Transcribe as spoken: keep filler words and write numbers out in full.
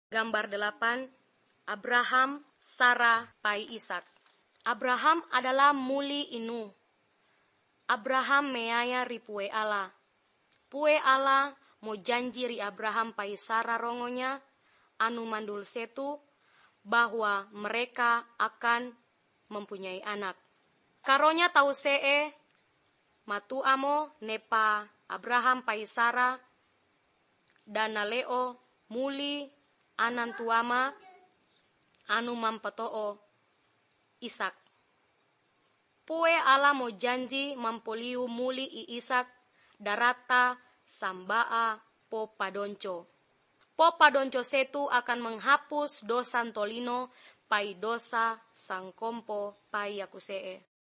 Gambar delapan, Abraham, Sarah, pai Ishak. Abraham adalah muli inu. Abraham meaya ri pue Allah. Pue Allah mo janji ri Abraham pai Sarah rongonya, anu mandul setu, bahwa mereka akan mempunyai anak. Karonya tau see, matu amo nepa Abraham pai Sarah, dan naleo muli anan tuama anu mampatoo Ishak. Pue Allah mo janji mampoliu muli i Ishak darata sambaa po padonco. Po padonco setu akan menghapus dosa tolino pai dosa sangkompo pai yakusee.